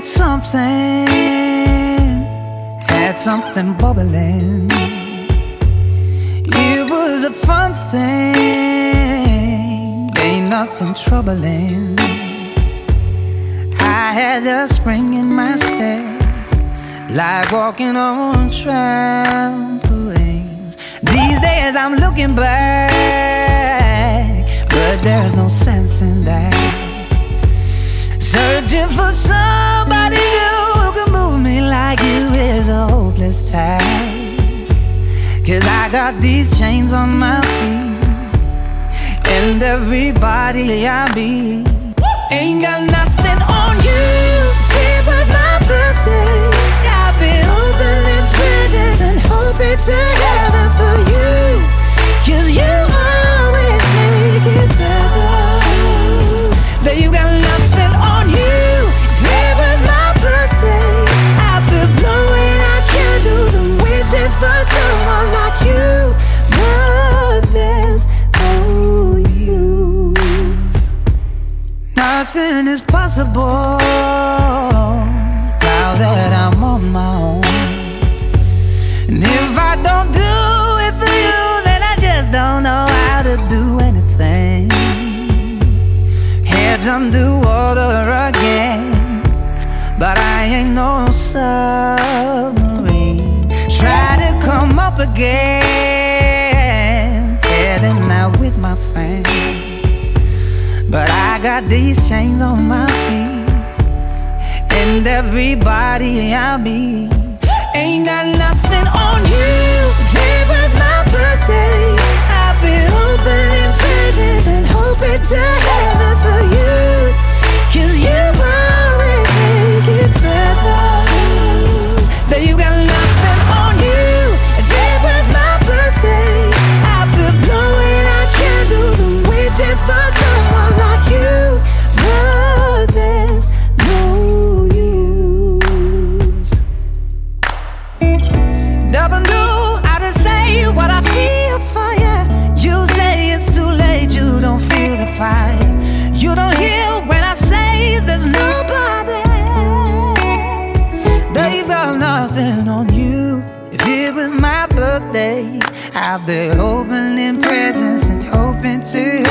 had something bubbling. It was a fun thing, ain't nothing troubling. I had a spring in my step, like walking on trampolines. These days I'm looking back, but there's no sense in that. Searching for somebody who can move me like you is a hopeless task. 'Cause I got these chains on my feet, and everybody I meet ain't got nothing on you. It was my birthday, I've been opening presents and hoping to heaven for you, 'cause you always make it better. That you got nothing on you. It was my birthday, I've been blowing out candles and wishing for someone like you, but there's no use. Nothing is possible now that I'm on my own. And if I don't do it for you, then I just don't know how to do anything. Heads under water again, but I ain't no submarine. Try to come up again, heading out with my friend, but I got these chains on my feet, and everybody I meet ain't got nothing on you. It was my birthday, I've been opening presents and hoping to heaven for you, 'cause you always make it better. That you got nothing on you. It was my birthday, I've been blowing out candles and wishing for someone like you, but there's no use. Never knew how to say what I feel for you. You say it's too late, you don't feel the fire. You don't hear when I say there's nobody. They've got nothing on you. If it was my birthday, I'd be opening presents and hoping to